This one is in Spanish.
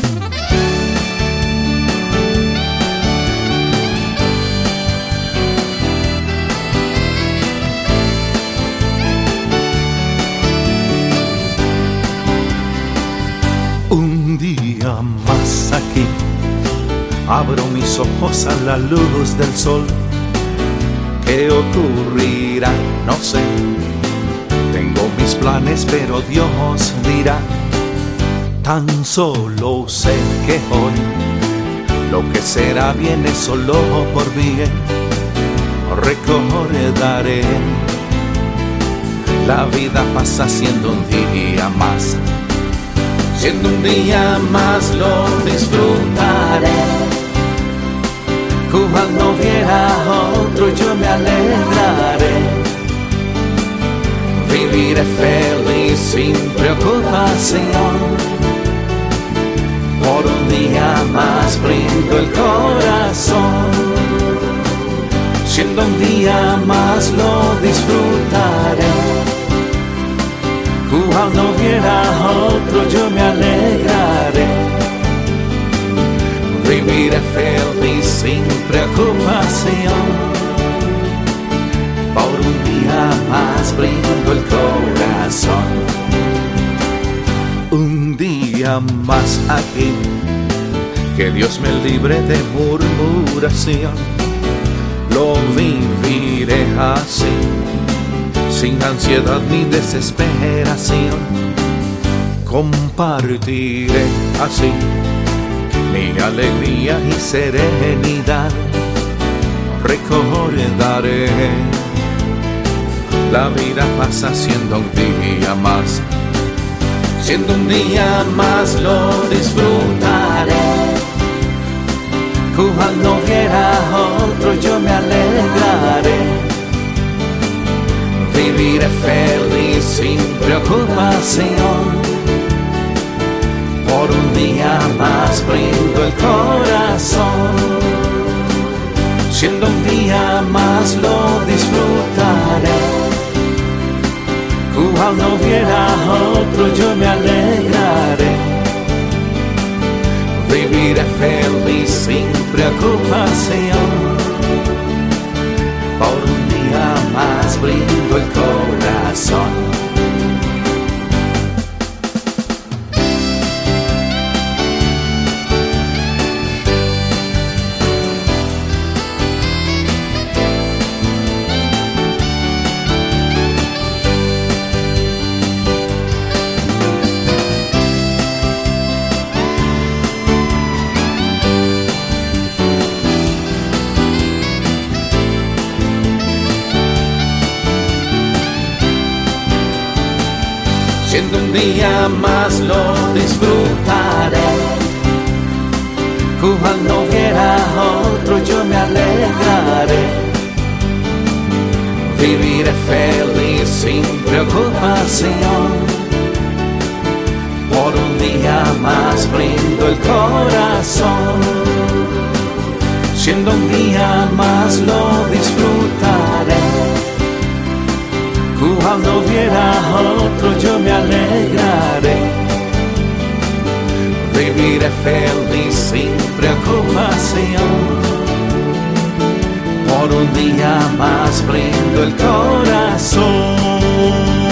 Un día más aquí, abro mis ojos a la luz del sol. ¿Qué ocurrirá? No sé. Tengo mis planes, pero Dios dirá. Tan solo sé que hoy lo que será viene solo por bien. Recordaré. La vida pasa siendo un día más. Siendo un día más lo disfrutaré. Cuando viera otro yo me alegraré. Viviré feliz sin preocupación. Por un día más brindo el corazón. Siendo un día más lo disfrutaré. Cuando viera otro yo me alegraré. Viviré feliz sin preocupación. Por un día más brindo el corazón. Un día más aquí, que Dios me libre de murmuración. Lo viviré así, sin ansiedad ni desesperación. Compartiré así mi alegría y serenidad. Recordaré. La vida pasa siendo un día más. Siendo un día más lo disfrutaré. Cuando viera otro yo me alegraré. Viviré feliz sin preocupación. Por un día más brindo el corazón. Siendo un día más lo disfrutaré. Cuando viera otro yo me alegraré. Viviré feliz sin preocupación. Por un día más brindo el corazón. Siendo un día más lo disfrutaré. Cuando viera otro yo me alegraré. Viviré feliz sin preocupación. Por un día más brindo el corazón. Siendo un día más lo disfrutaré. Cuando viera otro yo me alegraré. Viviré feliz sin preocupación. Por un día más brindo el corazón.